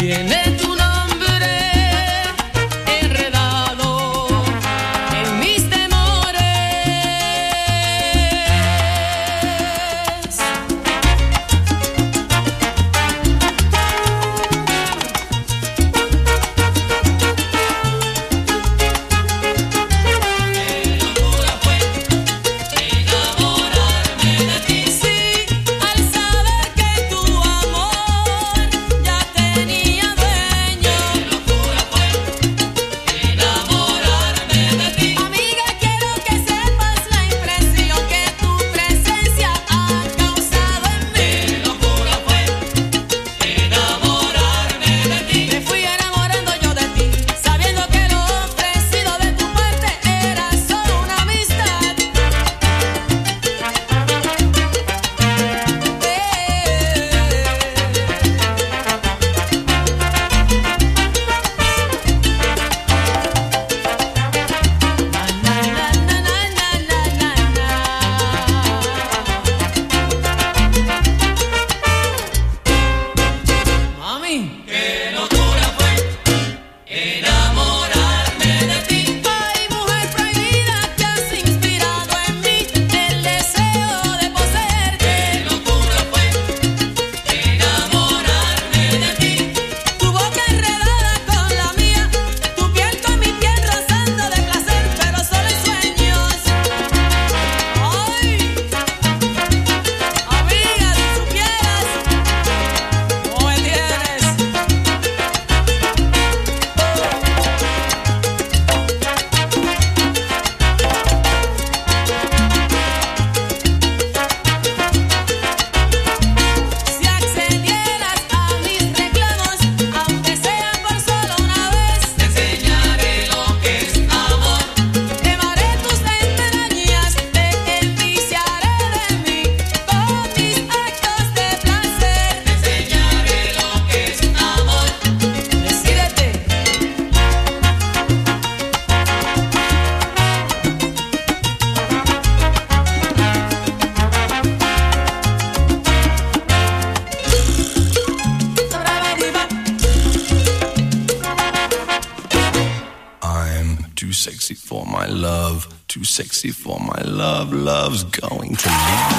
sexy for my love, too sexy for my love, love's going to leave.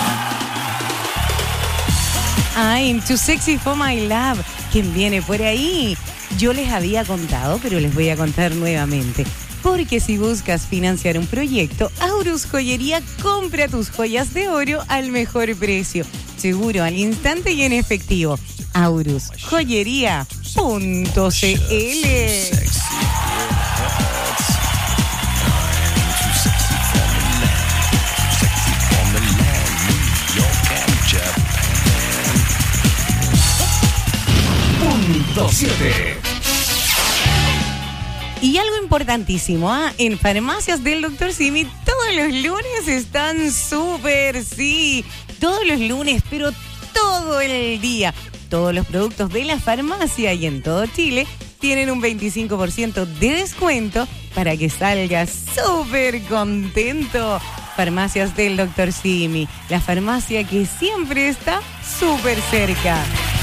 I'm too sexy for my love. ¿Quién viene por ahí? Yo les había contado, pero les voy a contar nuevamente. Porque si buscas financiar un proyecto, Aurus Joyería compra tus joyas de oro al mejor precio. Seguro, al instante y en efectivo. aurusjoyería.cl. Y algo importantísimo, en Farmacias del Dr. Simi todos los lunes están súper, sí, todos los lunes, pero todo el día. Todos los productos de la farmacia y en todo Chile tienen un 25% de descuento para que salgas súper contento. Farmacias del Dr. Simi, la farmacia que siempre está súper cerca.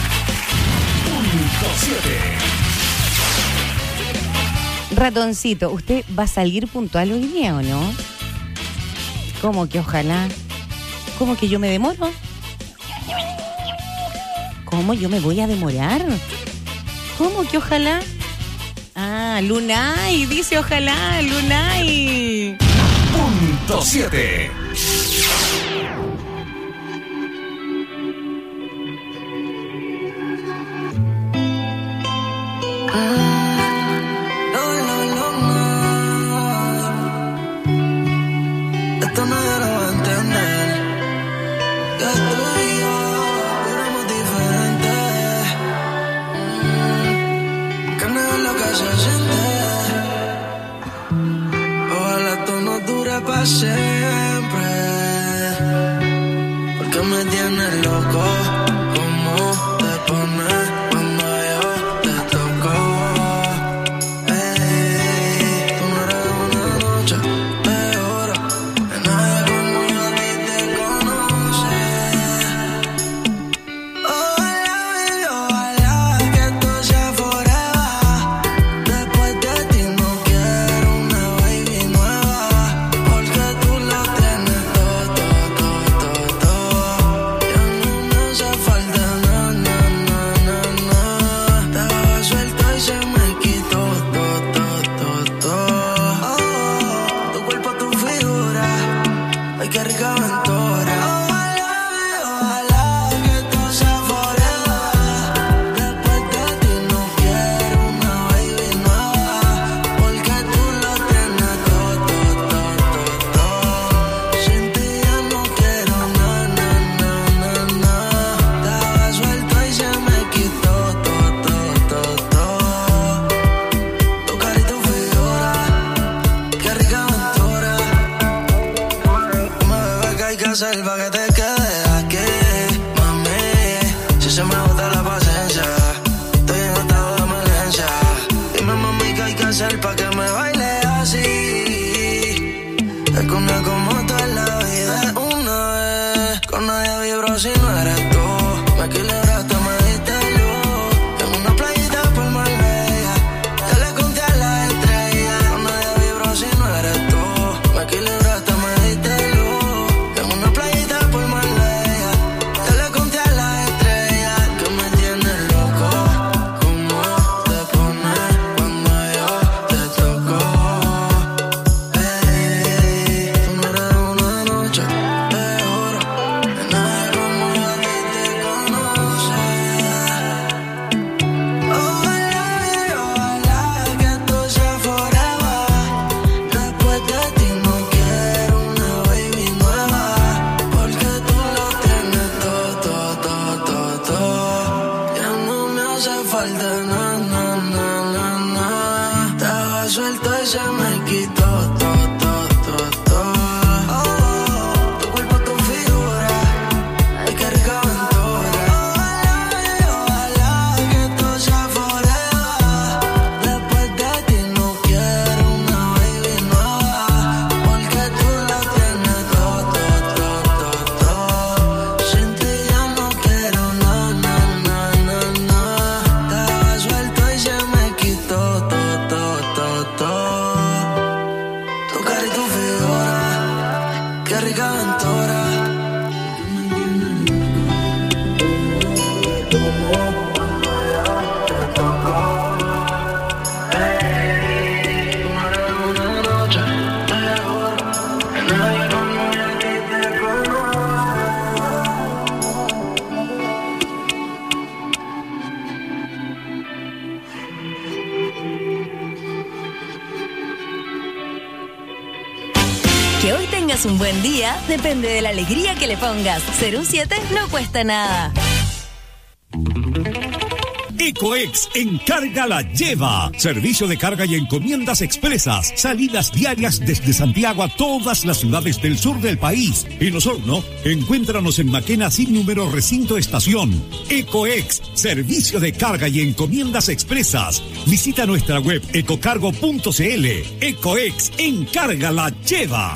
Ratoncito, ¿usted va a salir puntual hoy día o no? ¿Cómo que ojalá? ¿Cómo que yo me demoro? ¿Cómo yo me voy a demorar? ¿Cómo que ojalá? Ah, Lunay, dice ojalá, Lunay. Punto 7. Para siempre, porque me tienes loco. ¿Cómo te pones cuando yo te toco? Hey, tú no eres una noche de oro, que nadie como yo a ti te conoce. Ojalá, baby, ojalá que esto sea forever. hacer pa' que te quedes aquí, mami? Si se me agota la paciencia, estoy en estado de emergencia. Dime, mami, ¿qué hay que hacer pa' que me baile así? Es que una como tú en la vida es una vez. Con nadie vibro si no eres tú. Me equilibraste, me diste luz. En una playita por Marbella, ya le conté a las estrellas. Con nadie vibro si no eres tú. Me equilibraste, me diste luz. En una playita por Marbella, ya le conté a las estrellas. Que me tienes loco, como te pones cuando yo te toco. Tú no eres una noche, te juro, que nadie como yo a ti te conoce. Ojalá que esto sea forever. Después de ti no quiero una baby nueva, porque tú lo tienes todo. Ya no me hace falta nada. Estaba suelto y se me quitó todo. Tu cuerpo, tu figura, ay, qué rica aventura. Ojalá que esto sea forever. Después de ti no quiero una baby nueva, porque tú lo tienes todo. Sin ti ya no quiero nada. Estaba suelto y se me quitó todo. Tu cara y tu figura, qué rica aventura. Una noche, te juro, que nadie como yo a ti te Que hoy tengas un buen día depende de la alegría que le pongas. Ser un 7 no cuesta nada. Ecoex Encarga la Lleva. Servicio de carga y encomiendas expresas. Salidas diarias desde Santiago a todas las ciudades del sur del país. En Osorno, encuéntranos en Maquena sin número recinto estación. Ecoex, servicio de carga y encomiendas expresas. Visita nuestra web ecocargo.cl. Ecoex Encarga la Lleva.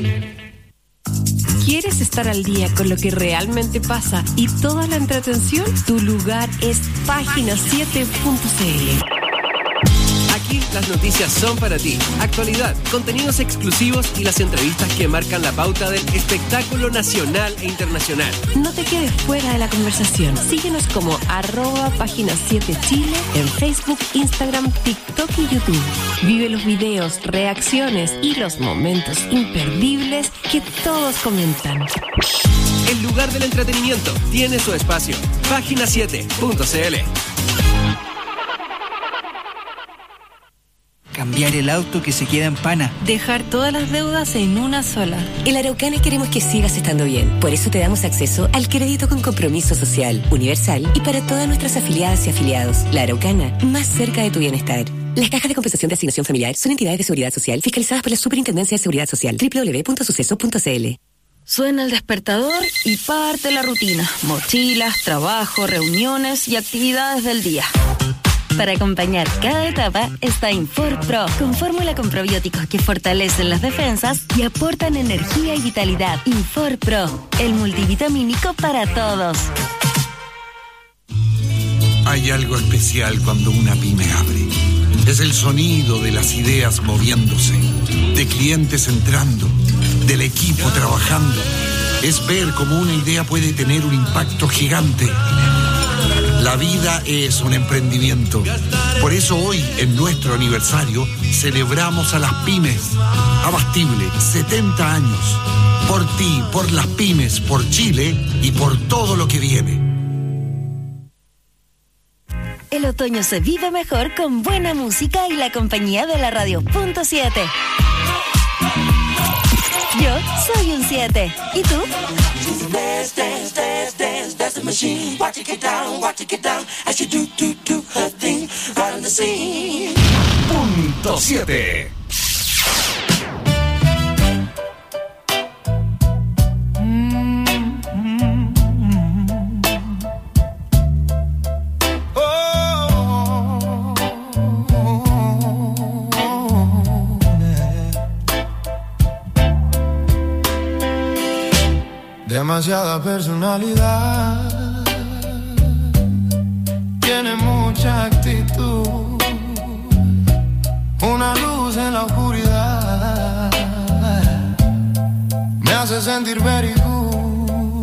¿Quieres estar al día con lo que realmente pasa y toda la entretención? Tu lugar es página7.cl. Aquí las noticias son para ti. Actualidad, contenidos exclusivos y las entrevistas que marcan la pauta del espectáculo nacional e internacional. No te quedes fuera de la conversación. Síguenos como @página7chile en Facebook, Instagram, TikTok y YouTube. Vive los videos, reacciones y los momentos imperdibles que todos comentan. El lugar del entretenimiento tiene su espacio. Página7.cl. Cambiar el auto que se queda en pana. Dejar todas las deudas en una sola. En la Araucana queremos que sigas estando bien. Por eso te damos acceso al crédito con compromiso social, universal y para todas nuestras afiliadas y afiliados. La Araucana, más cerca de tu bienestar. Las cajas de compensación de asignación familiar son entidades de seguridad social fiscalizadas por la Superintendencia de Seguridad Social. www.suceso.cl. Suena el despertador y parte la rutina. Mochilas, trabajo, reuniones y actividades del día. Para acompañar cada etapa está Infor Pro, con fórmula con probióticos que fortalecen las defensas y aportan energía y vitalidad. Infor Pro, el multivitamínico para todos. Hay algo especial cuando una pyme abre. Es el sonido de las ideas moviéndose, de clientes entrando, del equipo trabajando. Es ver cómo una idea puede tener un impacto gigante. La vida es un emprendimiento. Por eso hoy, en nuestro aniversario, celebramos a las pymes. Abastible, 70 años. Por ti, por las pymes, por Chile y por todo lo que viene. El otoño se vive mejor con buena música y la compañía de la Radio.7. Yo soy un 7. ¿Y tú? Punto 7. demasiada personalidad, tiene mucha actitud, una luz en la oscuridad, me hace sentir very good.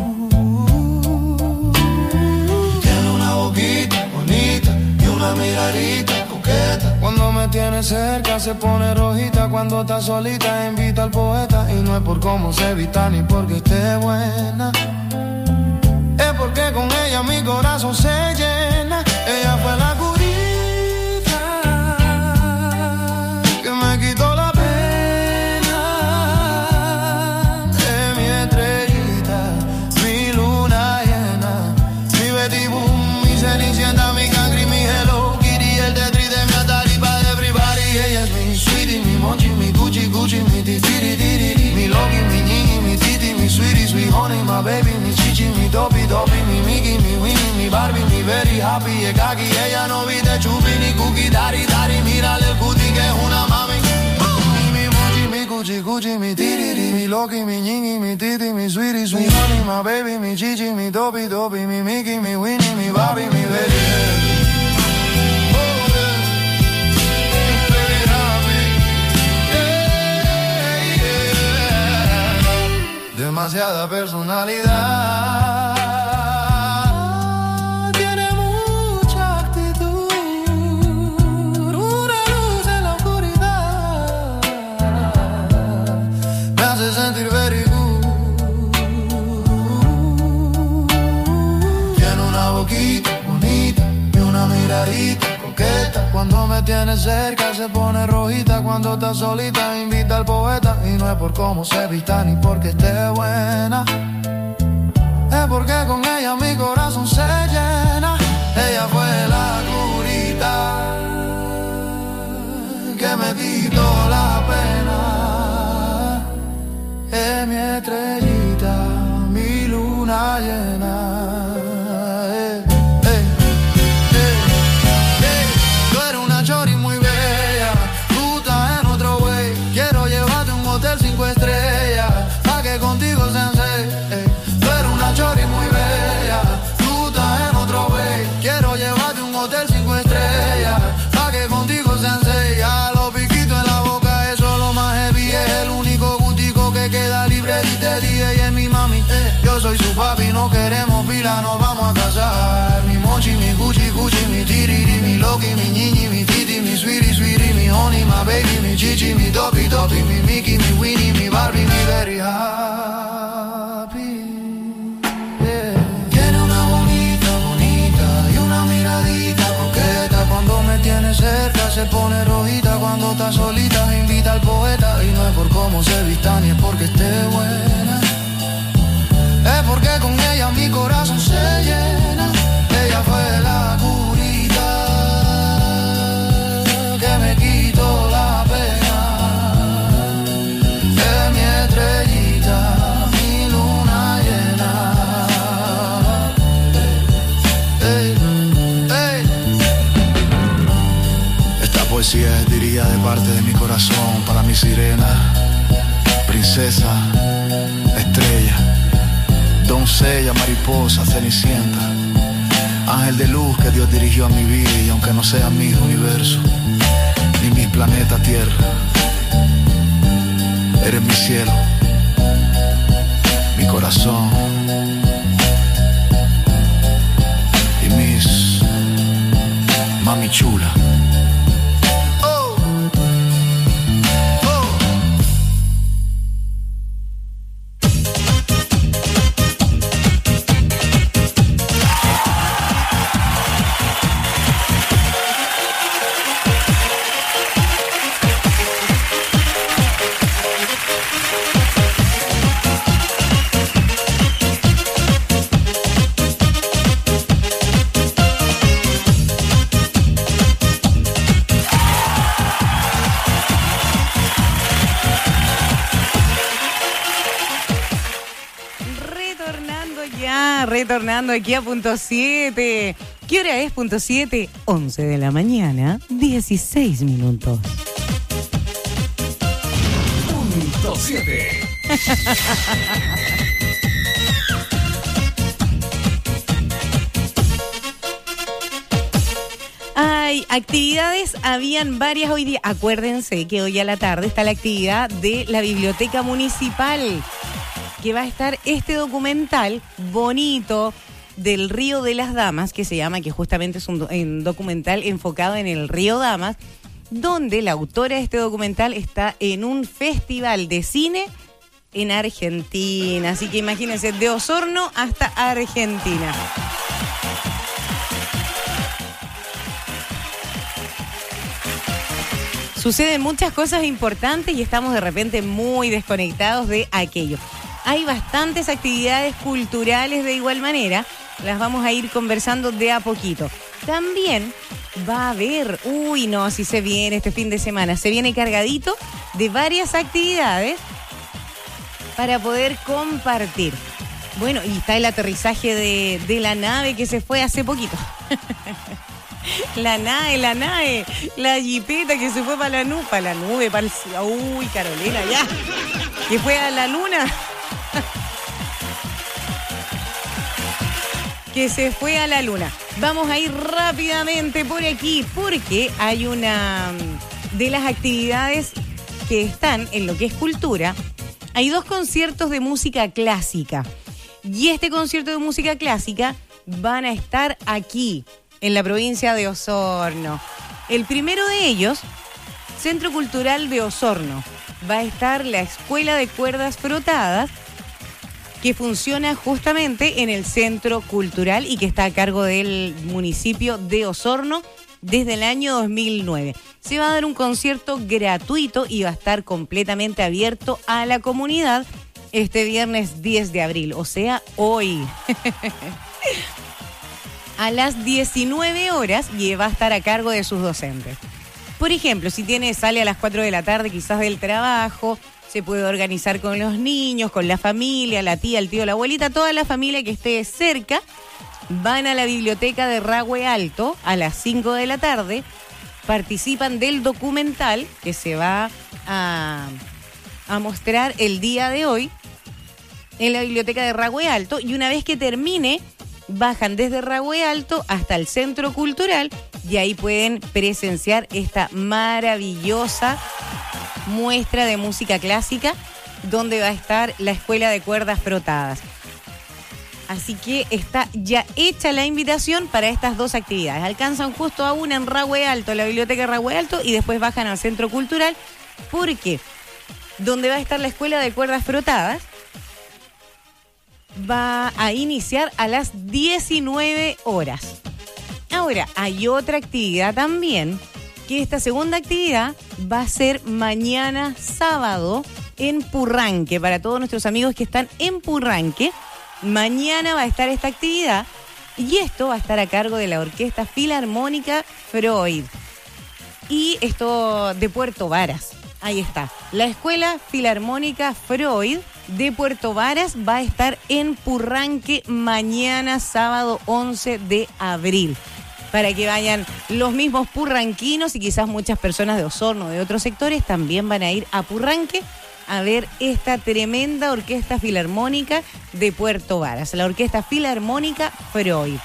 Tiene una boquita bonita y una miradita coqueta. Cuando me tiene cerca se pone rojita, cuando está solita invita al poeta. Y no es por cómo se vista ni porque esté buena, es porque con ella mi corazón se llena. Ella fue la curita que me quitó la pena, de mi estrellita, mi luna llena, mi Betty Boom, mi Cenicienta, mi Cangri, mi Hello Kitty, el Tetris de mi Atari pa' de everybody. Ella es mi sweetie, mi Monchi, mi Gucci, Gucci, mi titiri, mi Loki, mi Ñi, mi Titi, mi sweetie, sweet honey, my baby, mi Chichi, mi Topi, Topi, mi Mickey, mi Winnie, mi Barbie, mi very happy, es kaki. Ella no viste chupi ni cookie, dari, dari, mírale el cutie que es una mami. Mi Monchi, mi Gucci, Gucci, mi Titi, mi Loki, mi Ñi, mi Titi, mi sweetie, sweet honey, my baby, mi Chichi, mi Topi, Topi, mi Mickey, mi Winnie, mi Barbie, mi very happy. Demasiada personalidad, tiene mucha actitud, una luz en la oscuridad, me hace sentir very good. Tiene una boquita bonita y una miradita coqueta. Cuando me tiene cerca se pone rojita, cuando está solita invita al poeta. Y no es por cómo se vista ni porque esté buena, es porque con ella mi corazón se llena. Ella fue la curita que me quitó la pena, es mi estrellita, mi luna llena. Contigo sensei, tú eres una chori muy bella, tú estás en otro way. Quiero llevarte a un hotel 5 estrellas, pa' que contigo sensei. A los piquitos en la boca, eso es lo más heavy. Es el único gustico que queda libre. Y te dije, y es mi mami, yo soy su papi. No queremos pila, nos vamos a casar. Mi Monchi, mi Gucci, Gucci, mi Tiriri, mi Loki, mi Ñi, mi Titi, mi Sweetie, Sweetie, mi Honey, my baby, mi Chichi, mi Topi, Topi, mi Mickey, mi Winnie, mi Barbie, mi very happy. Yeah. Tiene una bonita, bonita y una miradita coqueta. Cuando me tiene cerca se pone rojita, cuando está solita invita al poeta. Y no es por cómo se vista ni es porque esté buena, es porque con ella mi corazón se llena. Ella fue la curita que me quitó la pena, es mi estrellita, mi luna llena. Esta poesía es dirigida de parte de mi corazón para mi sirena, princesa, estrella, doncella, mariposa, cenicienta, ángel de luz que Dios dirigió a mi vida. Y aunque no sea mi universo ni mi planeta Tierra, eres mi cielo, mi corazón y mis mami chula. Retornando aquí a Punto 7. ¿Qué hora es Punto 7? 11 de la mañana, 16 minutos. Punto 7. Hay actividades, habían varias hoy día. Acuérdense que hoy a la tarde está la actividad de la Biblioteca Municipal, que va a estar este documental bonito del Río de las Damas, que se llama, que justamente es un documental enfocado en el Río Damas, donde la autora de este documental está en un festival de cine en Argentina. Así que imagínense, de Osorno hasta Argentina. Suceden muchas cosas importantes y estamos de repente muy desconectados de aquello. Hay bastantes actividades culturales de igual manera, las vamos a ir conversando de a poquito. También va a haber, si se viene este fin de semana, se viene cargadito de varias actividades para poder compartir. Bueno, y está el aterrizaje de la nave que se fue hace poquito. La nave, la jipeta que se fue para la nube, Carolina, ya, que fue a la luna. Que se fue a la luna. Vamos a ir rápidamente por aquí porque hay una de las actividades que están en lo que es cultura. Hay 2 conciertos de música clásica y este concierto de música clásica van a estar aquí en la provincia de Osorno. El primero de ellos, Centro Cultural de Osorno. Va a estar la Escuela de Cuerdas Frotadas, que funciona justamente en el Centro Cultural y que está a cargo del municipio de Osorno desde el año 2009. Se va a dar un concierto gratuito y va a estar completamente abierto a la comunidad este viernes 10 de abril, o sea, hoy. A las 19 horas y va a estar a cargo de sus docentes. Por ejemplo, si sale a las 4 de la tarde quizás del trabajo, se puede organizar con los niños, con la familia, la tía, el tío, la abuelita, toda la familia que esté cerca. Van a la biblioteca de Rahue Alto a las 5 de la tarde, participan del documental que se va a mostrar el día de hoy en la biblioteca de Rahue Alto, y una vez que termine, bajan desde Rahue Alto hasta el Centro Cultural y ahí pueden presenciar esta maravillosa muestra de música clásica donde va a estar la Escuela de Cuerdas Frotadas. Así que está ya hecha la invitación para estas 2 actividades. Alcanzan justo a una en Rahue Alto, la biblioteca de Rahue Alto, y después bajan al Centro Cultural, porque donde va a estar la Escuela de Cuerdas Frotadas va a iniciar a las 19 horas. Ahora, hay otra actividad también, que esta segunda actividad va a ser mañana sábado en Purranque. Para todos nuestros amigos que están en Purranque, mañana va a estar esta actividad y esto va a estar a cargo de la Orquesta Filarmónica Freud. Y esto de Puerto Varas. Ahí está. La Escuela Filarmónica Freud de Puerto Varas va a estar en Purranque mañana sábado 11 de abril. Para que vayan los mismos purranquinos y quizás muchas personas de Osorno, de otros sectores, también van a ir a Purranque a ver esta tremenda Orquesta Filarmónica de Puerto Varas, la Orquesta Filarmónica Freud.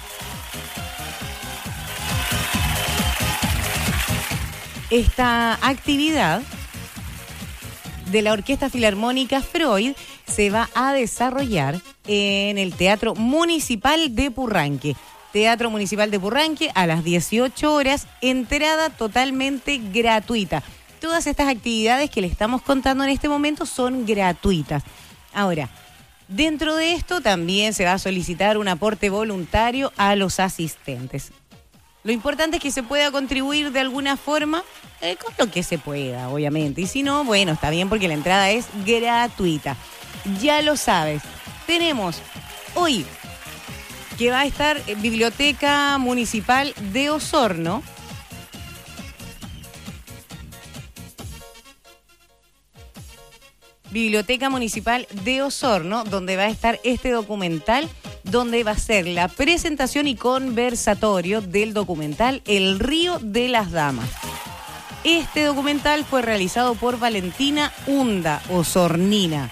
Esta actividad de la Orquesta Filarmónica Freud se va a desarrollar en el Teatro Municipal de Purranque. Teatro Municipal de Purranque a las 18 horas, entrada totalmente gratuita. Todas estas actividades que le estamos contando en este momento son gratuitas. Ahora, dentro de esto también se va a solicitar un aporte voluntario a los asistentes. Lo importante es que se pueda contribuir de alguna forma con lo que se pueda, obviamente. Y si no, bueno, está bien porque la entrada es gratuita. Ya lo sabes. Tenemos hoy que va a estar Biblioteca Municipal de Osorno. Biblioteca Municipal de Osorno, donde va a estar este documental, donde va a ser la presentación y conversatorio del documental El Río de las Damas. Este documental fue realizado por Valentina Hunda, osornina.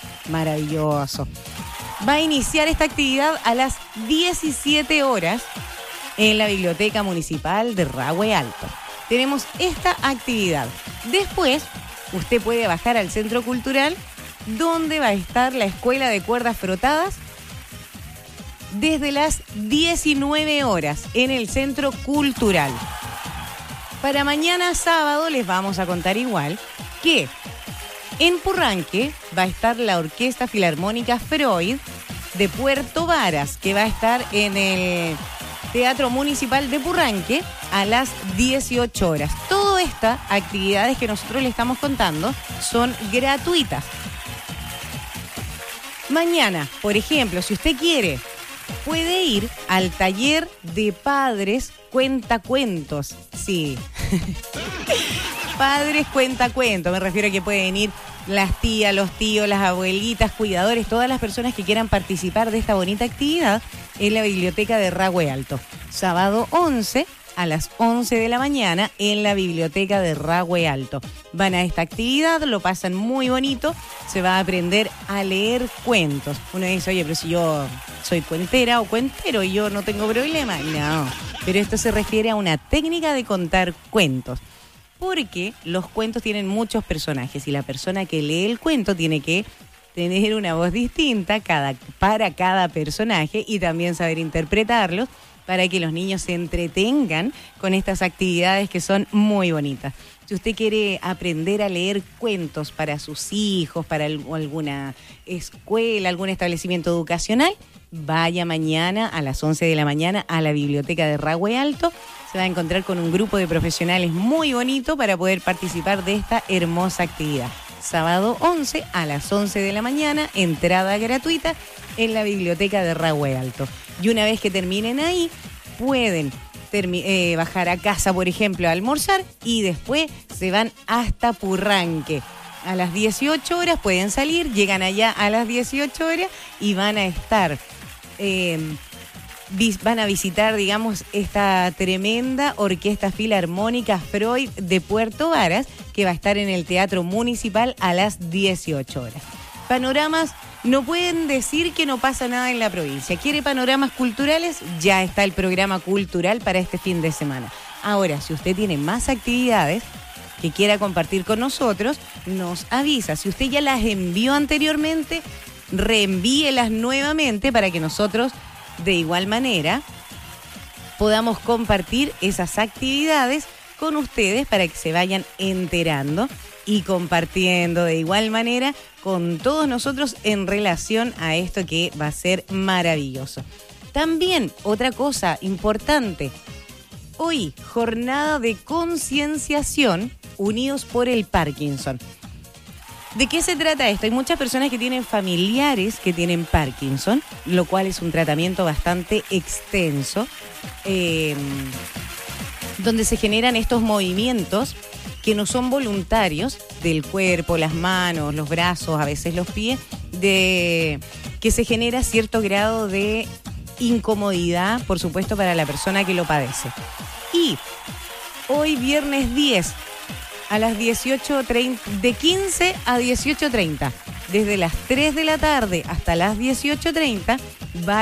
Maravilloso. Va a iniciar esta actividad a las 17 horas en la Biblioteca Municipal de Rahue Alto. Tenemos esta actividad. Después, usted puede bajar al Centro Cultural, donde va a estar la Escuela de Cuerdas Frotadas desde las 19 horas en el Centro Cultural. Para mañana sábado les vamos a contar igual que en Purranque va a estar la Orquesta Filarmónica Freud de Puerto Varas, que va a estar en el Teatro Municipal de Purranque a las 18 horas. Todas estas actividades que nosotros le estamos contando son gratuitas. Mañana, por ejemplo, si usted quiere, puede ir al taller de padres cuentacuentos. Sí. Padres cuentacuentos. Me refiero a que pueden ir las tías, los tíos, las abuelitas, cuidadores, todas las personas que quieran participar de esta bonita actividad en la Biblioteca de Rahue Alto. Sábado 11 a las 11 de la mañana en la Biblioteca de Rahue Alto. Van a esta actividad, lo pasan muy bonito, se va a aprender a leer cuentos. Uno dice, oye, pero si yo soy cuentera o cuentero y yo no tengo problema. No, pero esto se refiere a una técnica de contar cuentos. Porque los cuentos tienen muchos personajes y la persona que lee el cuento tiene que tener una voz distinta para cada personaje y también saber interpretarlos para que los niños se entretengan con estas actividades que son muy bonitas. Si usted quiere aprender a leer cuentos para sus hijos, para alguna escuela, algún establecimiento educacional, vaya mañana a las 11 de la mañana a la Biblioteca de Rahue Alto. Se va a encontrar con un grupo de profesionales muy bonito para poder participar de esta hermosa actividad. Sábado 11 a las 11 de la mañana, entrada gratuita en la Biblioteca de Rahue Alto. Y una vez que terminen ahí, pueden bajar a casa, por ejemplo, a almorzar y después se van hasta Purranque. A las 18 horas pueden salir, llegan allá a las 18 horas y van a estar... van a visitar, digamos, esta tremenda Orquesta Filarmónica Freud de Puerto Varas, que va a estar en el Teatro Municipal a las 18 horas. Panoramas, no pueden decir que no pasa nada en la provincia. ¿Quiere panoramas culturales? Ya está el programa cultural para este fin de semana. Ahora, si usted tiene más actividades que quiera compartir con nosotros, nos avisa. Si usted ya las envió anteriormente, reenvíelas nuevamente para que nosotros, de igual manera, podamos compartir esas actividades con ustedes para que se vayan enterando y compartiendo de igual manera con todos nosotros en relación a esto que va a ser maravilloso. También, otra cosa importante, hoy, jornada de concienciación Unidos por el Parkinson. ¿De qué se trata esto? Hay muchas personas que tienen familiares que tienen Parkinson, lo cual es un tratamiento bastante extenso, donde se generan estos movimientos que no son voluntarios del cuerpo, las manos, los brazos, a veces los pies, que se genera cierto grado de incomodidad, por supuesto, para la persona que lo padece. Y hoy, viernes 10, a las 18:30, de 15 a 18:30, desde las 3 de la tarde hasta las 18:30, va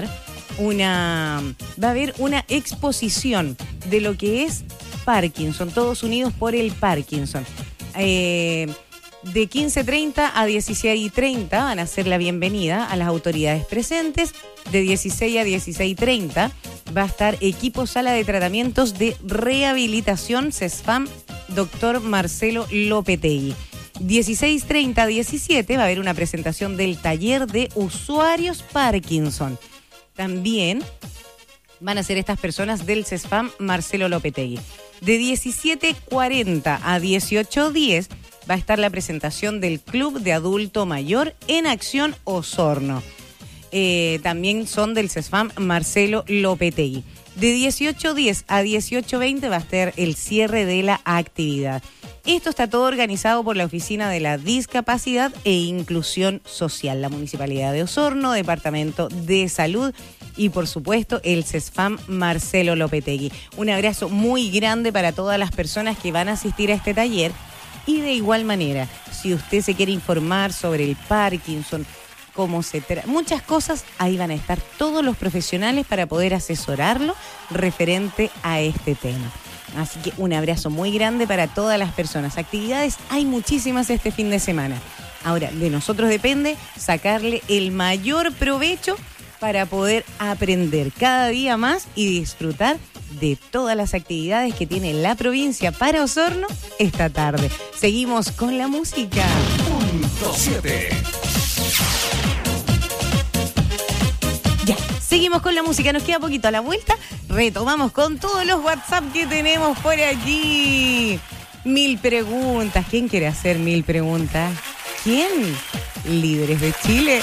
a haber una exposición de lo que es Parkinson, todos unidos por el Parkinson. De 15:30 a 16:30 van a hacer la bienvenida a las autoridades presentes. De 16 a 16:30 va a estar equipo sala de tratamientos de rehabilitación CESFAM Dr. Marcelo Lopetegui. 16:30 a 17 va a haber una presentación del taller de usuarios Parkinson. También van a ser estas personas del CESFAM Marcelo Lopetegui. De 17:40 a 18:10 va a estar la presentación del Club de Adulto Mayor en Acción Osorno. También son del CESFAM Marcelo Lopetegui. De 18:10 a 18:20 va a estar el cierre de la actividad. Esto está todo organizado por la Oficina de la Discapacidad e Inclusión Social, la Municipalidad de Osorno, Departamento de Salud y, por supuesto, el CESFAM Marcelo Lopetegui. Un abrazo muy grande para todas las personas que van a asistir a este taller. Y de igual manera, si usted se quiere informar sobre el Parkinson, muchas cosas. Ahí van a estar todos los profesionales para poder asesorarlo referente a este tema. Así que un abrazo muy grande para todas las personas. Actividades hay muchísimas este fin de semana. Ahora, de nosotros depende sacarle el mayor provecho para poder aprender cada día más y disfrutar de todas las actividades que tiene la provincia para Osorno esta tarde. Seguimos con la música. Punto 7. Ya, seguimos con la música. Nos queda poquito a la vuelta. Retomamos con todos los WhatsApp que tenemos por allí. 1000 preguntas. ¿Quién quiere hacer 1000 preguntas? ¿Quién? Líderes de Chile.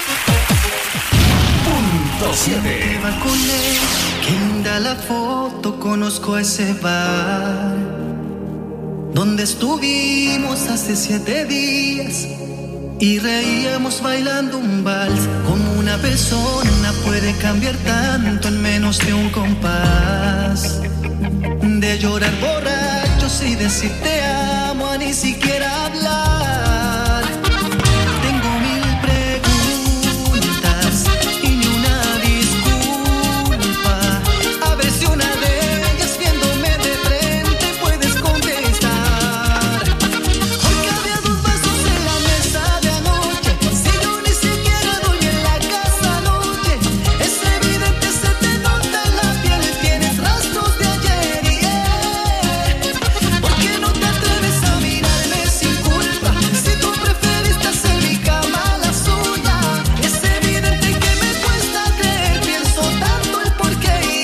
Punto 7. Te va con él, qué linda la foto, conozco ese bar donde estuvimos hace 7 días y reíamos bailando un vals. Como una persona puede cambiar tanto en menos de un compás, de llorar borrachos y decir te amo a ni siquiera hablar. Tengo 1000 preguntas y ni una disculpa. A ver si una de ellas viéndome de frente puedes contestar. Porque había 2 vasos en la mesa de anoche, si yo ni siquiera dormí en la casa anoche. Es evidente, se te nota en la piel, tienes rastros de ayer y ¿por qué no te atreves a mirarme sin culpa? Si tú preferiste hacer mi cama a la suya, es evidente que me cuesta creer, pienso tanto el por qué y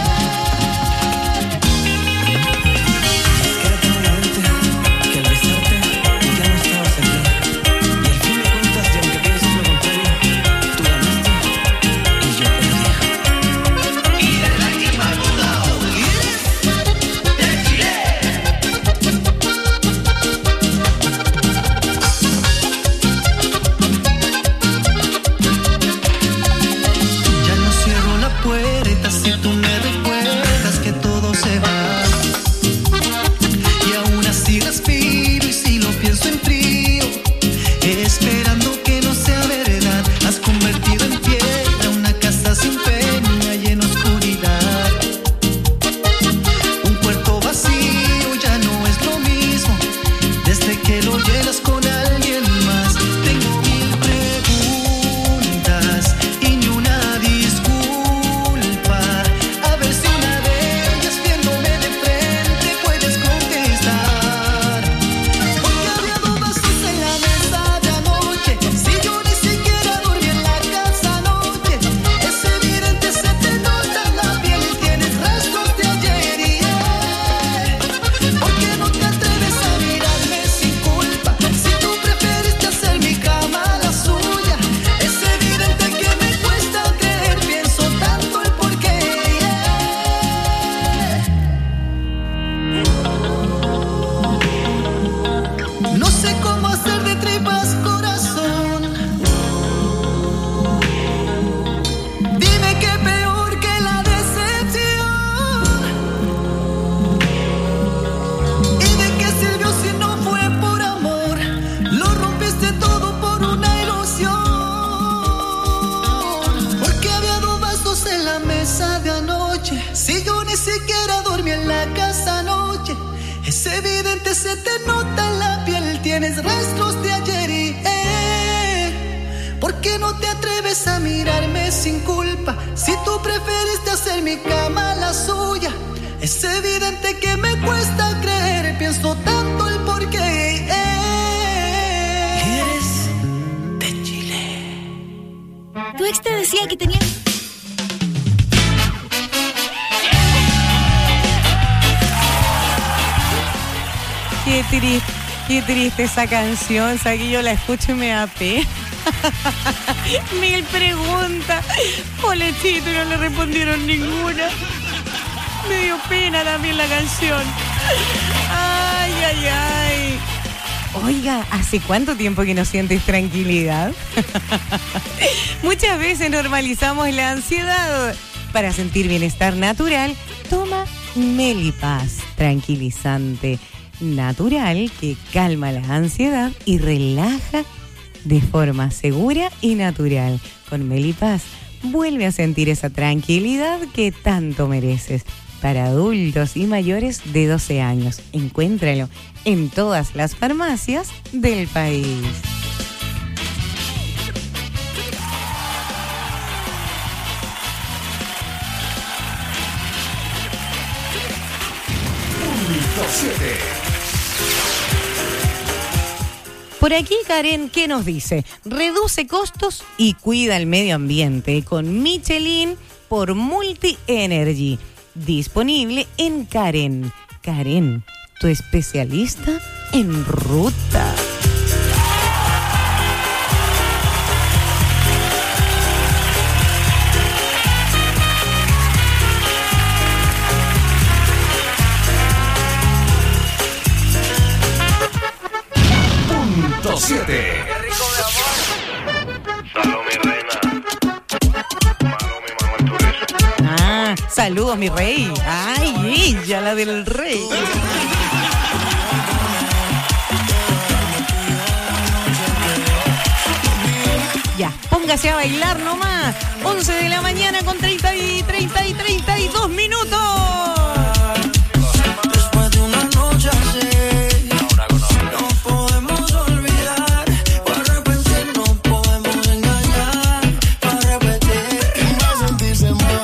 Que tengo en la mente que al besarte ya no estabas aquí. Y al fin de cuentas, y aunque pienses lo contrario, tú ganaste y yo perdí. Y de la última duda, de Chile. ya no cierro la puerta si tú me recuerdas que todo se va. Y aún así respiro y si lo pienso en frío, esperando que no sea verdad. Has convertido en piedra una casa sin peña y en oscuridad. Un cuarto vacío ya no es lo mismo desde que lo llenas con alguien más. Tengo 1000 preguntas y ni una disculpa. A ver si una de ellas viéndome de frente puedes contestar. Porque había 2 vasos en la mesa de anoche, si yo ni siquiera dormí en la casa anoche. Es evidente, se te nota en la piel, tienes rastros de ayer y ¿por qué no te atreves a mirarme sin culpa? Si tú preferiste hacer mi cama a la suya, es evidente que me cuesta creer, pienso tanto el por qué. No sé cómo hacer de tripas corazón. Dime qué peor que la decepción. ¿Y de qué sirvió si no fue por amor? Lo rompiste todo por una ilusión. Porque había 2 vasos en la mesa de anoche, si yo ni siquiera dormí en la casa anoche. Es evidente, se te nota en la piel, tienes rastros de ayer y ¿por qué no te atreves a mirarme sin culpa? Si tú preferiste hacer mi cama a la suya, es evidente que me cuesta creer, pienso tanto el por qué. Eres de Chile. Tu ex te decía que tenía... Qué triste esa canción. Sabes que yo la escucho y me da pena. 1000 preguntas. Polechito, y no le respondieron ninguna. Me dio pena también la canción. Ay, ay, ay. Oiga, ¿hace cuánto tiempo que no sientes tranquilidad? Muchas veces normalizamos la ansiedad. Para sentir bienestar natural, toma Melipaz, tranquilizante natural que calma la ansiedad y relaja de forma segura y natural. Con Melipaz vuelve a sentir esa tranquilidad que tanto mereces. Para adultos y mayores de 12 años. Encuéntralo en todas las farmacias del país. Por aquí Karen, ¿qué nos dice? Reduce costos y cuida el medio ambiente con Michelin por Multi Energy. Disponible en Karen. Karen, tu especialista en ruta. Punto 7. Saludos, mi rey. Ay, ella, la del rey. Ya, póngase a bailar nomás. 11 de la mañana con 32 minutos. Después de una noche así, no podemos olvidar. Para arrepentir, no podemos engañar. Para repetir, ¿quién va a sentirse mal?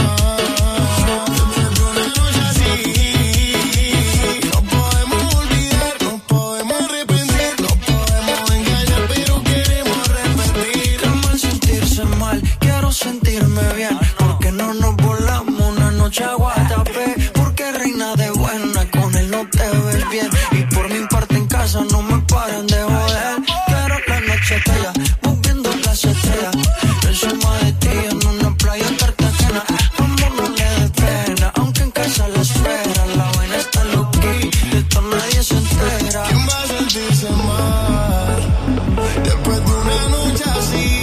Sentirme bien, porque no nos volamos una noche a Guatapé, porque reina de buena, con él no te ves bien, y por mi parte en casa no me paran de joder. Quiero la noche bella, moviendo las estrellas, encima de ti en una playa cartagena. Amor, no le dé pena, aunque en casa la espera, la vaina está loqui, de esto nadie se entera. ¿Quién va a sentirse mal después de una noche así?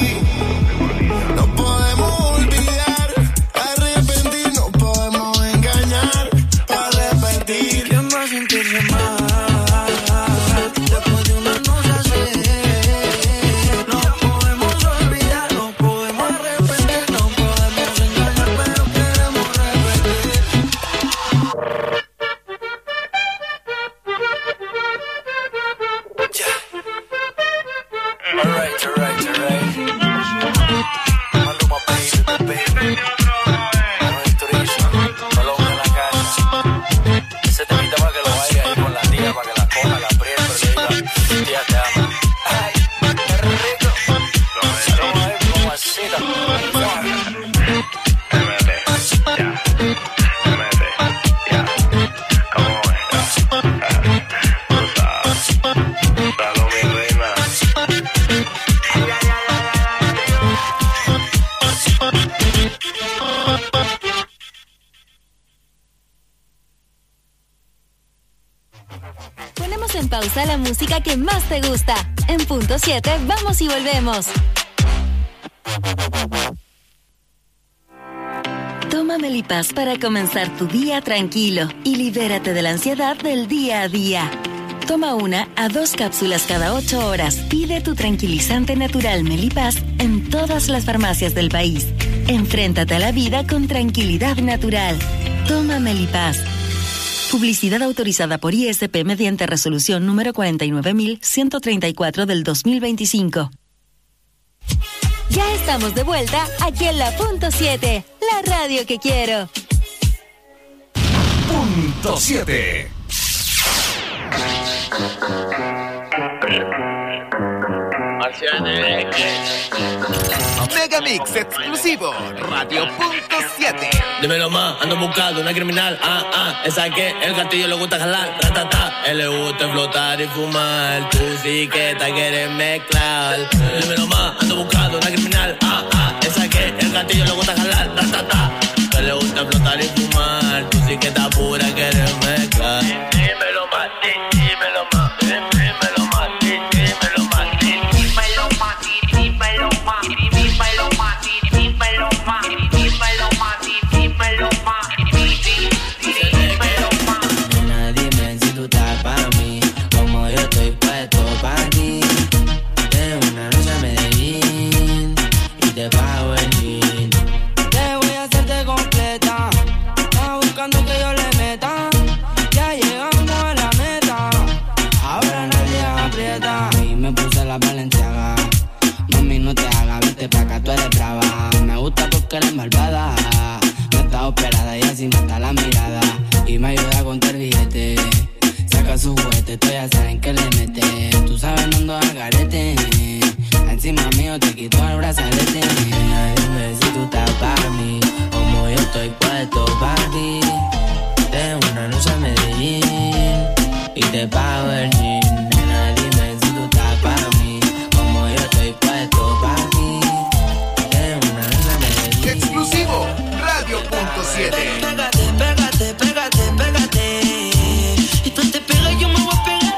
Pausa la música que más te gusta. En punto 7, vamos y volvemos. Toma Melipaz para comenzar tu día tranquilo y libérate de la ansiedad del día a día. Toma 1 a 2 cápsulas cada 8 horas. Pide tu tranquilizante natural Melipaz en todas las farmacias del país. Enfréntate a la vida con tranquilidad natural. Toma Melipaz. Publicidad autorizada por ISP mediante resolución número 49.134 del 2025. Ya estamos de vuelta aquí en la Punto 7, la radio que quiero. Punto 7. Megamix exclusivo, Radio Punto 7. Dímelo más, ando buscando una criminal. Esa que el gatillo le gusta jalar. Ratata, él le gusta flotar y fumar. Tú sí que te quieres mezclar. Dímelo más, ando buscando una criminal. Esa que el gatillo le gusta jalar. Ratata, él le gusta flotar y fumar. Tú sí que estás pura, quieres mezclar. Dímelo más, dímelo más, dímelo más, dímelo más, dímelo más, dímelo más, dímelo más, dímelo más, dímelo más, dímelo más, dímelo más. Nena, dime si tú estás para mí, como yo estoy puesto para ti. De una saca su juguete, tú ya saben que le mete. Tú sabes, no ando al garete. Encima mío te quito el brazalete. Nena, dime si tú estás para mí, como yo estoy puesto para ti. Tengo una noche a Medellín y te pago el jean. Nena, dime si tú estás para mí, como yo estoy puesto para ti. Tengo una noche a Medellín. Exclusivo Radio.7. Pégate, pégate, pégate, pégate. Y tú te pegas y yo me voy a pegar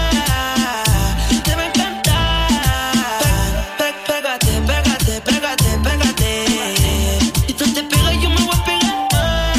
más. Te va a encantar. Pégate, pégate, pégate, pégate. Y tú te pegas y yo me voy a pegar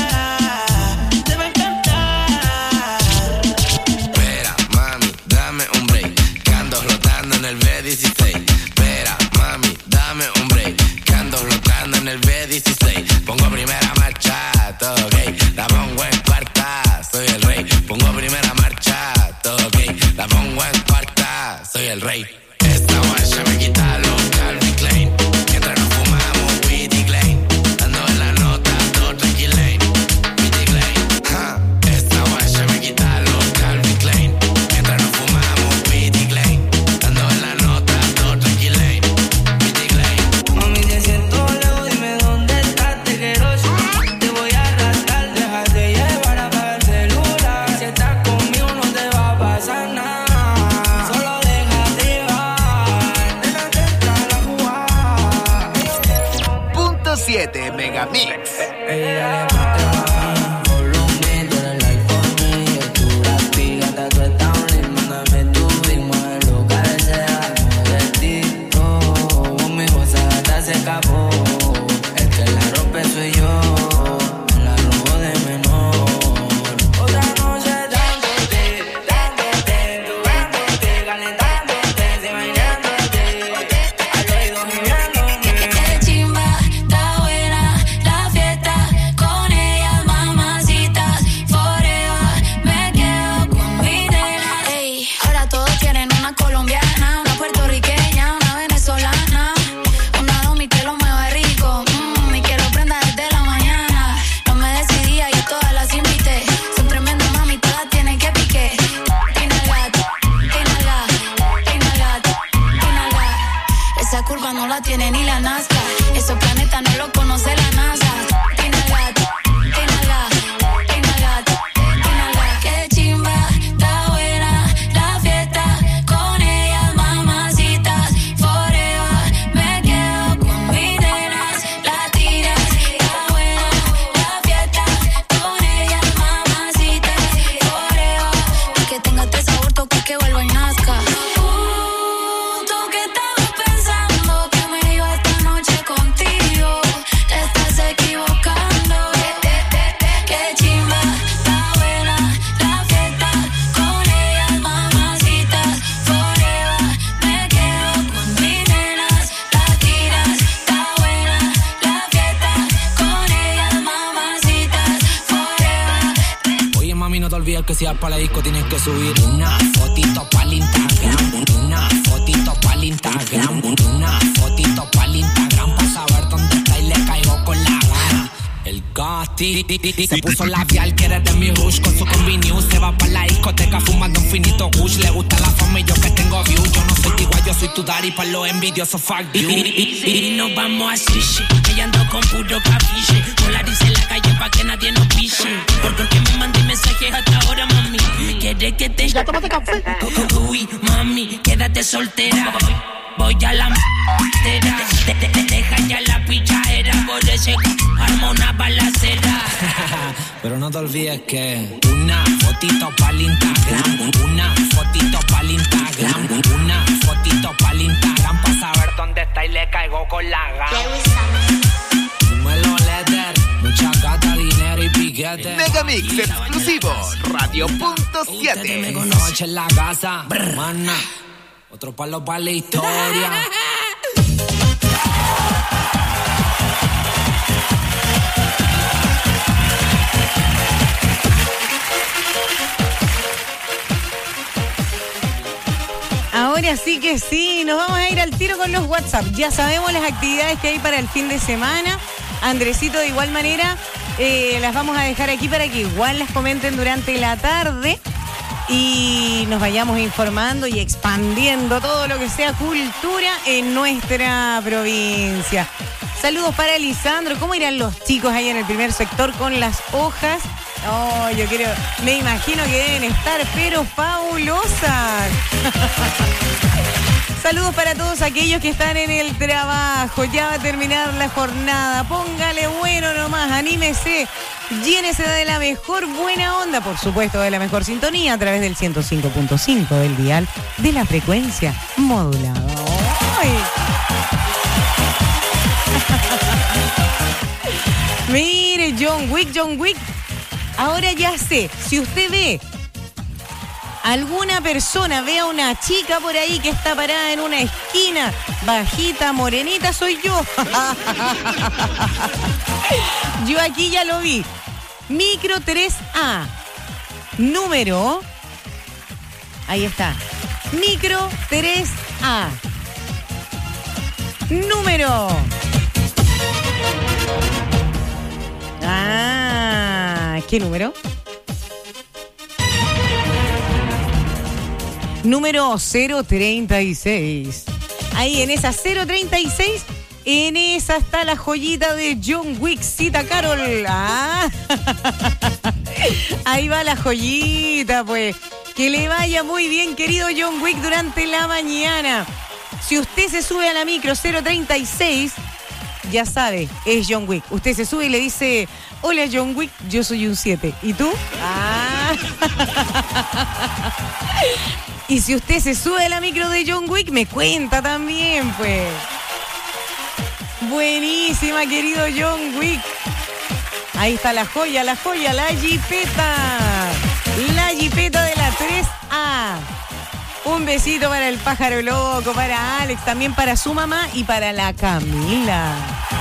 más. Te va a encantar. Espera, mami, dame un break, que ando flotando en el B16. Espera, mami, dame un break, que ando flotando en el B16. Pongo primera marcha, todo ok, la pongo en cuarta, soy el rey. Pongo primera marcha, todo ok, la pongo en cuarta, soy el rey. Esta guacha me quita los Calvin Klein, mientras nos fumamos Witty Klein. Ando en la nota, todo tranquilain, Witty Klein. Ja, esta guacha me quita los Calvin Klein, mientras nos fumamos Witty Klein. Ando en la nota, todo tranquilain, Witty Klein. Mami, te siento lejos, dime dónde estás, te quiero. Te voy a arrastrar, déjate llevar, apaga el celular. Si estás conmigo no te va a pasar nada. Solo déjate llevar, déjate entrar a jugar. Punto 7 Megamix. Ella le mata volumen, tú eres like for me. Yo tu rapi, gata, tú estás un ritmo. Mándame tu beat, mueve lo que sea, modestito. Mi cosa gata se escapó. El que la rompe soy yo, la robo de menor. Otra noche dándote, jugándote, calentándote, se bailándote, al oído gimiéndome. Qué chimba, está buena la fiesta con ellas, mamacitas, forever. Me quedo con mi nena. Ey, ahora todos quieren una colombiana, una puertorriqueña, una venezolana, una domi que lo mueve rico. Y quiero prenda desde la mañana. No me decidía, yo todas las invité. Son tremendas mami, todas tienen que pique. Inhalar. Esa curva no la tiene ni la Nazca. Esos planetas no lo conoce la NASA. Inhalar. Qué chimba, está buena la fiesta con ellas, mamacitas, forever. Me quedo con mis nenas latinas. Está buena la fiesta con ellas, mamacitas, forever. Pa' que tenga este sabor, toca que vuelva y nazca. Tú que estabas pensando que me iba esta noche contigo, te estás equivocando. Qué chimba, está buena la fiesta con ellas, mamacitas, forever. Me quedo con mis nenas latinas. Está buena la fiesta con ellas, mamacitas, forever. Oye, mami, no te olvides que si vas para la disco tienes que subir una fotito para el Instagram, una fotito para el Instagram, una fotito para el Instagram, para saber dónde está y le caigo con la gana. El Gasti se puso labial, quiere de mi rush con su combi news. Se va para la discoteca fumando un finito kush. Le gusta la fama y yo que tengo views. Yo no soy tu igual, yo soy tu daddy, para los envidiosos fuck you. Y nos vamos a sushi. Ella ando con puro capiche. Polarice en la calle pa' que nadie nos piche. Porque me mandé mensajes hasta ahora, mami. ¿Quieres que te... Ya tómate café. Uy, mami, quédate soltera. Voy a la te deja ya la pichadera. Por ese arma una balacera. Pero no te olvides que una fotito para el Instagram, una fotito para el Instagram, una fotito para el Instagram, para saber dónde está y le caigo con la gana. Dímelo, Leder, mucha gata, dinero y piquete. Megamix exclusivo Radio.7. Tengo noche en la casa, mana. Otro palo para la historia. Ahora sí que sí, nos vamos a ir al tiro con los WhatsApp. Ya sabemos las actividades que hay para el fin de semana. Andresito, de igual manera, las vamos a dejar aquí para que igual las comenten durante la tarde. y nos vayamos informando y expandiendo todo lo que sea cultura en nuestra provincia. Saludos para Lisandro. ¿Cómo irán los chicos ahí en el primer sector con las hojas? Oh, me imagino que deben estar, pero fabulosas. Saludos para todos aquellos que están en el trabajo. Ya va a terminar la jornada. Póngale bueno nomás, anímese. Llénese de la mejor buena onda, por supuesto, de la mejor sintonía a través del 105.5 del dial de la frecuencia modulada. ¡Ay! Mire, John Wick. Ahora ya sé, si usted ve alguna persona, ve a una chica por ahí que está parada en una esquina, bajita, morenita, soy yo. Yo aquí ya lo vi. Micro 3A. Número. Ahí está. Micro 3A. Número. ¿Qué número? Número 036. Ahí en esa 036, en esa está la joyita de John Wick, Cita Carol. Ahí va la joyita, pues. Que le vaya muy bien, querido John Wick, durante la mañana. Si usted se sube a la micro 036, ya sabe, es John Wick. Usted se sube y le dice: hola John Wick, yo soy un 7. ¿Y tú? Y si usted se sube a la micro de John Wick, me cuenta también, pues. Buenísima, querido John Wick. Ahí está la joya, la jipeta. La jipeta de la 3A. Un besito para el pájaro loco, para Alex, también para su mamá y para la Camila.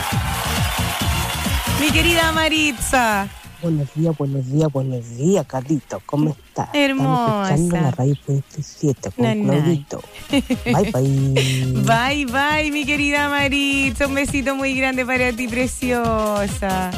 Mi querida Maritza. Buenos días, Carlito. ¿Cómo estás? Hermosa. Estamos escuchando la radio 7 con Claudito. Bye. Bye, mi querida Maritza. Un besito muy grande para ti, preciosa.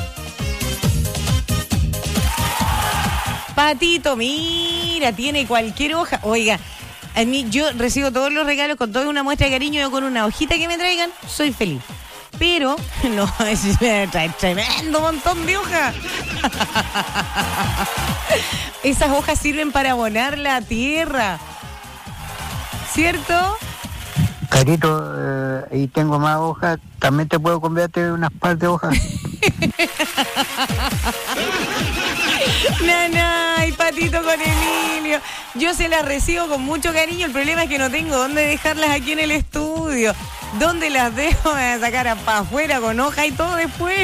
Patito, mira, tiene cualquier hoja. Oiga, a mí, yo recibo todos los regalos con toda una muestra de cariño. Yo con una hojita que me traigan, soy feliz. Pero, no, me trae tremendo montón de hojas. Esas hojas sirven para abonar la tierra. ¿Cierto? Carito, ahí tengo más hojas. También te puedo comprarte unas par de hojas. Nanay, Patito con Emilio. Yo se las recibo con mucho cariño. El problema es que no tengo dónde dejarlas aquí en el estudio. ¿Dónde las dejo? Me voy a sacar para afuera con hoja y todo después.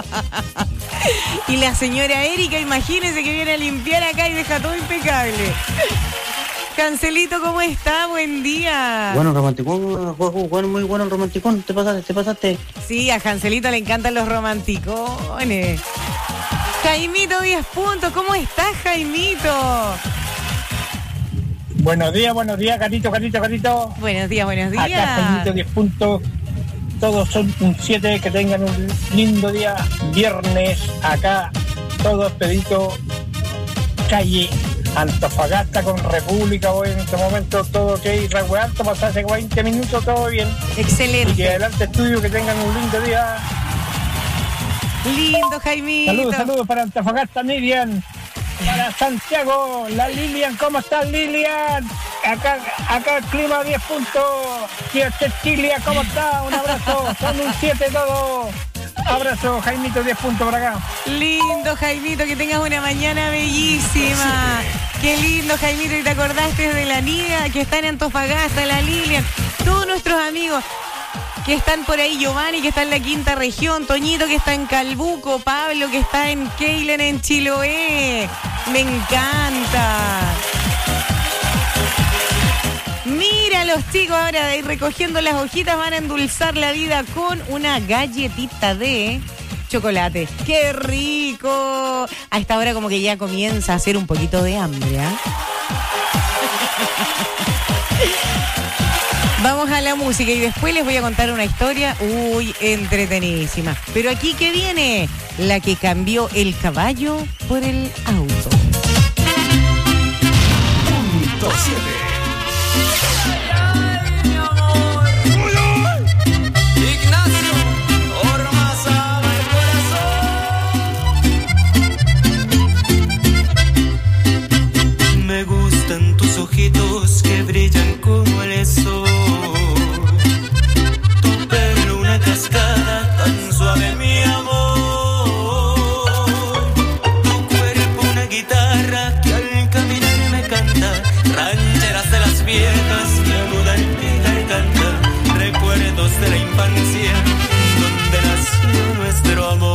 Y la señora Erika, imagínese que viene a limpiar acá y deja todo impecable. Cancelito, ¿cómo está? Buen día. Bueno, romanticón, bueno, muy bueno el romanticón. Te pasaste. Sí, a Cancelito le encantan los romanticones. Jaimito, 10 puntos. ¿Cómo estás, Jaimito? Buenos días, Carito. Buenos días. Acá Jaimito, 10 puntos. Todos son un 7. Que tengan un lindo día. Viernes, acá, todos pedito. Calle Antofagasta con República. Hoy en este momento todo ok. Ragüe Alto, pasó hace 20 minutos, todo bien. Excelente. Y adelante estudio, que tengan un lindo día. Lindo, Jaimito. Saludos para Antofagasta, Miriam. Para Santiago, la Lilian. ¿Cómo estás, Lilian? Acá el clima 10 puntos. Chilia, ¿cómo está? Un abrazo. Son un 7 todos. Abrazo, Jaimito, 10 puntos por acá. Lindo, Jaimito, que tengas una mañana bellísima. Qué lindo, Jaimito, y te acordaste de la niña que está en Antofagasta, la Lilian. Todos nuestros amigos que están por ahí, Giovanni, que está en la quinta región, Toñito, que está en Calbuco, Pablo, que está en Keilen, en Chiloé. Me encanta. Mira, los chicos ahora de ir recogiendo las hojitas van a endulzar la vida con una galletita de chocolate. ¡Qué rico! A esta hora como que ya comienza a hacer un poquito de hambre, ¿eh? Vamos a la música y después les voy a contar una historia entretenidísima. Pero aquí que viene la que cambió el caballo por el auto. tus ojitos que brillan como el sol. Tu pelo una cascada tan suave, mi amor. Tu cuerpo una guitarra que al caminar me canta. Rancheras de las viejas que anudan mi garganta. Recuerdos de la infancia donde nació nuestro amor.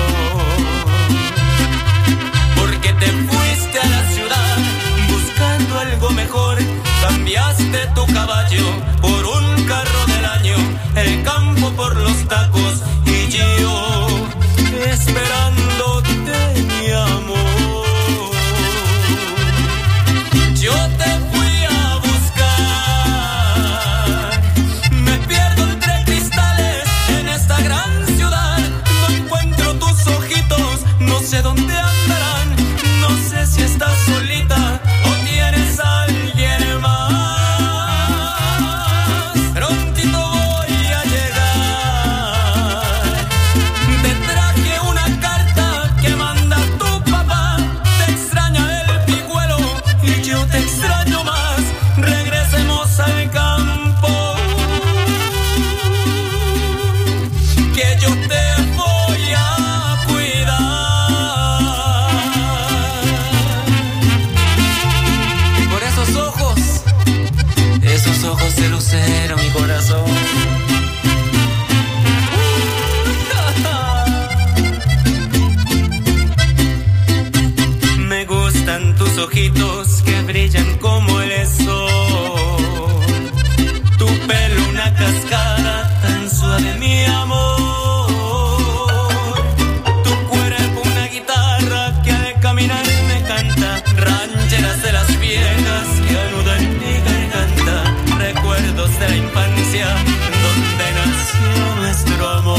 Porque te fuiste a la ciudad buscando algo mejor. Cambiaste tu caballo por un carro del año. El campo por los tacos y yo esperándote, mi amor. Yo te fui a buscar. Me pierdo entre cristales en esta gran ciudad. No encuentro tus ojitos, no sé dónde andarán. No sé si estás solita o tienes a alguien más. Prontito voy a llegar. Te traje una carta que manda tu papá. Te extraña el pigüelo y yo te extraño más. Regresemos al campo, que yo te voy a cuidar. Por esos ojos de lucero, mi corazón. Me gustan tus ojitos que brillan como el sol. Tu pelo una cascada tan suave, mi amor. Tu cuerpo una guitarra que al caminar me canta. Rancheras de las viejas que anudan mi garganta. Recuerdos de la infancia donde nació nuestro amor.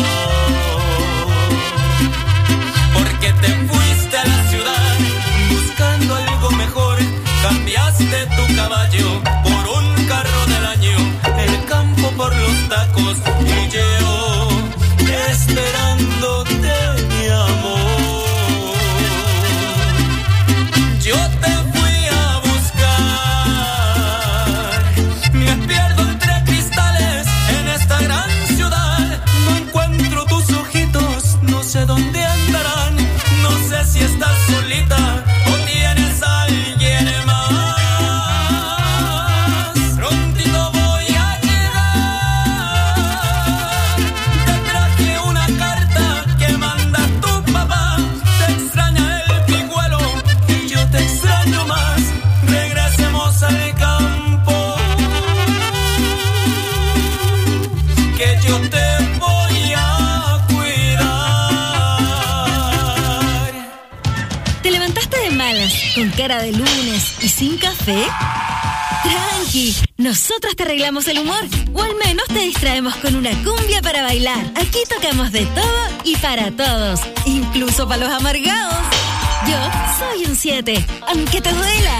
Porque te fuiste a la ciudad buscando algo mejor. Cambiaste tu caballo por un carro del año. El campo por los tacos y yo esperándote, mi amor. Yo te fui a buscar. Me pierdo entre cristales en esta gran ciudad. No encuentro tus ojitos, no sé dónde andarán. No sé si estás solita o tienes a alguien más. Prontito voy a llegar. Te traje una carta que manda tu papá. Te extraña el pigüelo y yo te extraño más. Regresemos al campo, que yo te voy a cuidar. ¿Te levantaste de malas, con cara de lunes y sin café? Tranqui, nosotros te arreglamos el humor, o al menos te distraemos con una cumbia para bailar. Aquí tocamos de todo y para todos, incluso para los amargados. Yo soy un 7, aunque te duela.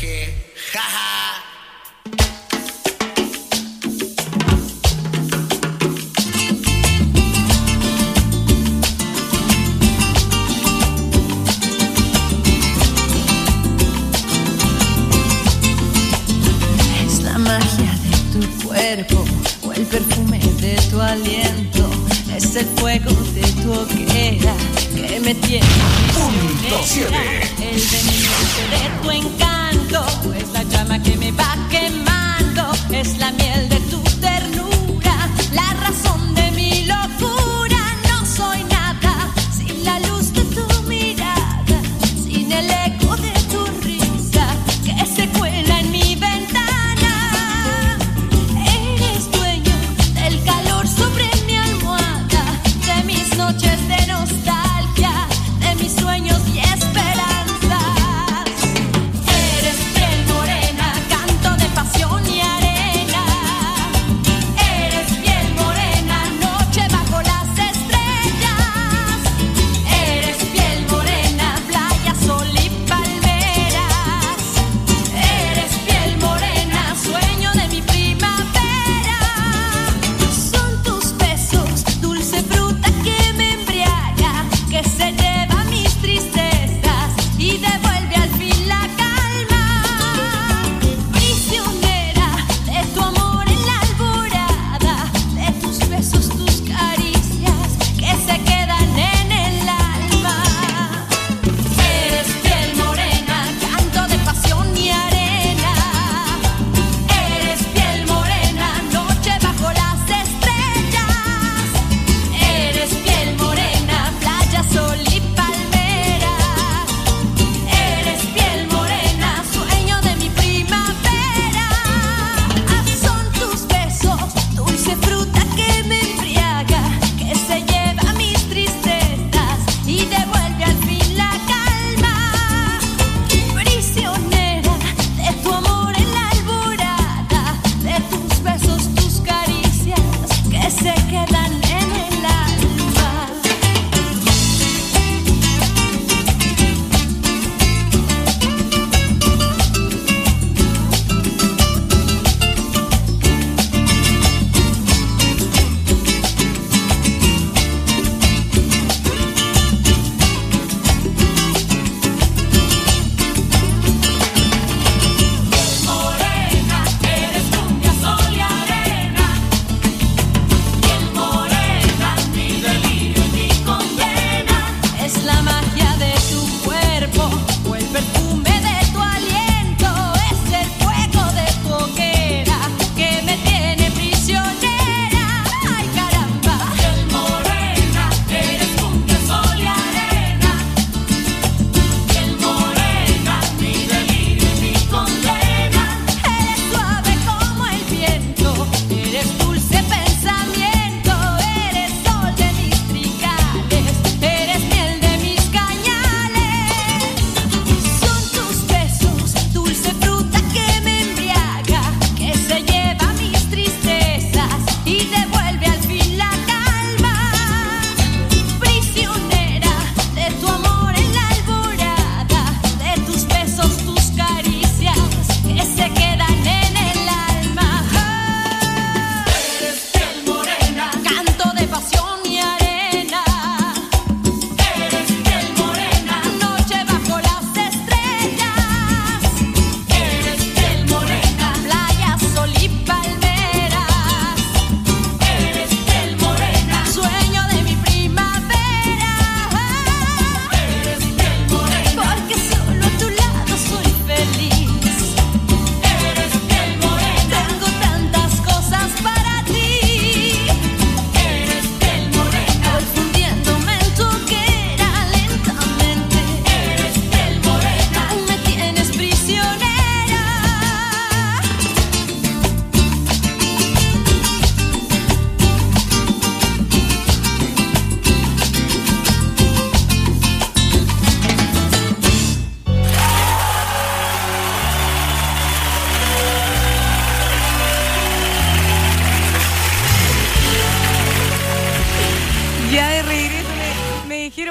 Es la magia de tu cuerpo o el perfume de tu aliento. Es el fuego de tu hoguera que me tiene prisionera. El veneno de tu encanto es la llama que me va quemando. Es la miel de tu ternura, la razón de mi locura. No soy nada sin la luz de tu mirada, sin el eco de tu risa que se cuela en mi ventana. Eres dueño del calor sobre mi almohada, de mis noches de nostalgia, de mis sueños y esperanzas. Eres piel morena,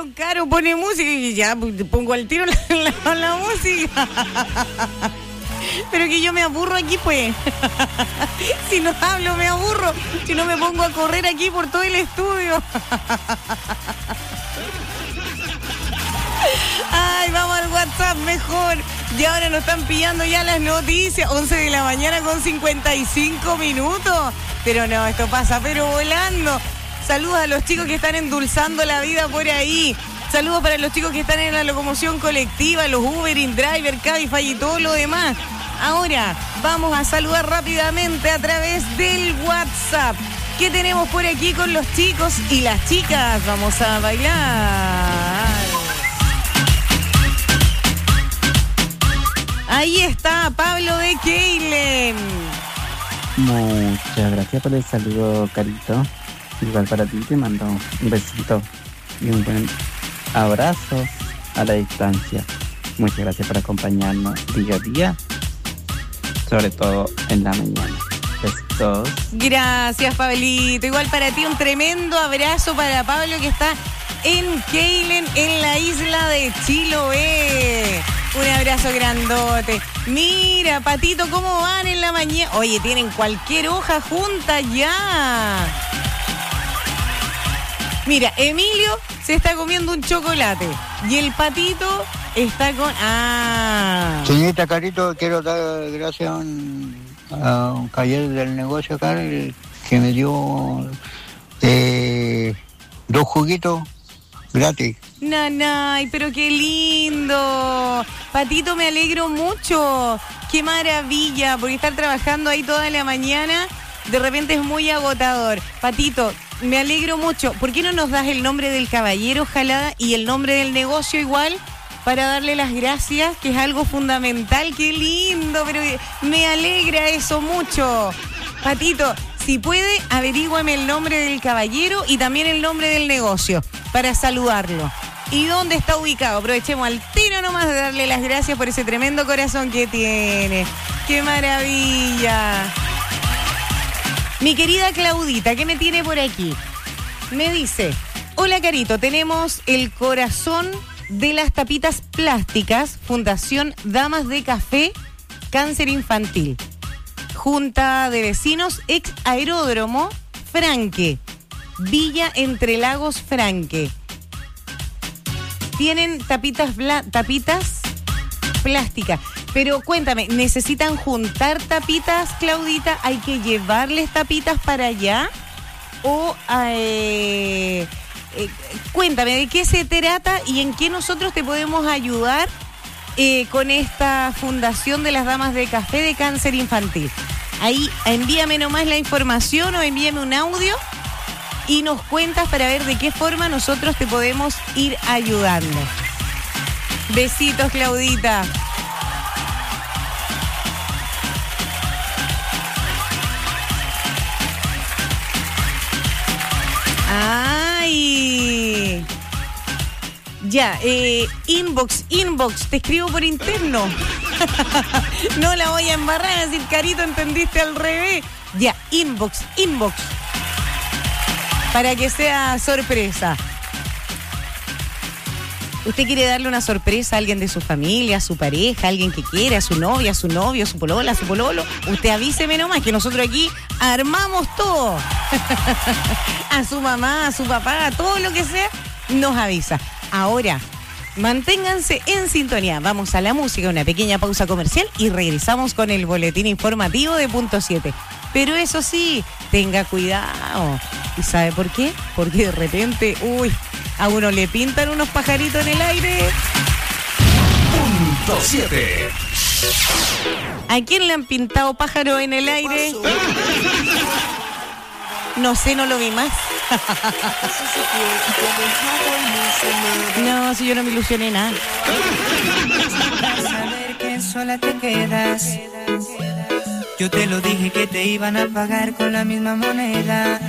Caro pone música y ya pongo al tiro la música. Pero que yo me aburro aquí, pues. Si no hablo, me aburro. Si no, me pongo a correr aquí por todo el estudio. Ay, vamos al WhatsApp mejor. Y ahora nos están pillando ya las noticias. 11 de la mañana con 55 minutos. Pero no, esto pasa, pero volando. Saludos a los chicos que están endulzando la vida por ahí. Saludos para los chicos que están en la locomoción colectiva, los Uber, InDriver, Cabify y todo lo demás. Ahora vamos a saludar rápidamente a través del WhatsApp. ¿Qué tenemos por aquí con los chicos y las chicas? Vamos a bailar. Ahí está Pablo de Keilen. Muchas gracias por el saludo, Carito. Igual para ti te mando un besito y un buen abrazo a la distancia. Muchas gracias por acompañarnos día a día, sobre todo en la mañana. Besitos. Gracias, Pablito. Igual para ti un tremendo abrazo para Pablo que está en Keilen, en la isla de Chiloé. Un abrazo grandote. Mira, Patito, ¿cómo van en la mañana? Oye, tienen cualquier hoja junta ya. Mira, Emilio se está comiendo un chocolate y el Patito está con... Señorita Carito, quiero dar gracias a un caballero del negocio acá que me dio 2 juguitos gratis. Nanay, pero qué lindo. Patito, me alegro mucho. Qué maravilla, porque estar trabajando ahí toda la mañana de repente es muy agotador. Patito, me alegro mucho. ¿Por qué no nos das el nombre del caballero, ojalá, y el nombre del negocio igual? Para darle las gracias, que es algo fundamental. Qué lindo, pero me alegra eso mucho. Patito, si puede, averíguame el nombre del caballero y también el nombre del negocio para saludarlo. ¿Y dónde está ubicado? Aprovechemos al tiro nomás de darle las gracias por ese tremendo corazón que tiene. ¡Qué maravilla! Mi querida Claudita, ¿qué me tiene por aquí? Me dice, hola Carito, tenemos el corazón de las tapitas plásticas, Fundación Damas de Café, Cáncer Infantil. Junta de Vecinos, ex Aeródromo, Franque, Villa Entre Lagos, Franque. Tienen tapitas plásticas. Pero cuéntame, ¿necesitan juntar tapitas, Claudita? ¿Hay que llevarles tapitas para allá? O cuéntame, ¿de qué se trata y en qué nosotros te podemos ayudar con esta Fundación de las Damas de Café de Cáncer Infantil? Ahí envíame nomás la información o envíame un audio y nos cuentas para ver de qué forma nosotros te podemos ir ayudando. Besitos, Claudita. ¡Ay! Ya, inbox, te escribo por interno. No la voy a embarrar, a decir, Carito, entendiste al revés. Ya, inbox. Para que sea sorpresa. ¿Usted quiere darle una sorpresa a alguien de su familia, a su pareja, a alguien que quiere, a su novia, a su novio, a su polola, a su pololo? Usted avíseme nomás que nosotros aquí armamos todo. A su mamá, a su papá, a todo lo que sea, nos avisa. Ahora, manténganse en sintonía. Vamos a la música, una pequeña pausa comercial y regresamos con el boletín informativo de Punto 7. Pero eso sí, tenga cuidado. ¿Y sabe por qué? Porque de repente, a uno le pintan unos pajaritos en el aire. Punto 7. ¿A quién le han pintado pájaros en el aire? No sé, no lo vi más. No, si yo no me ilusioné nada. Saber que sola te quedas. Yo te lo dije que te iban a pagar con la misma moneda.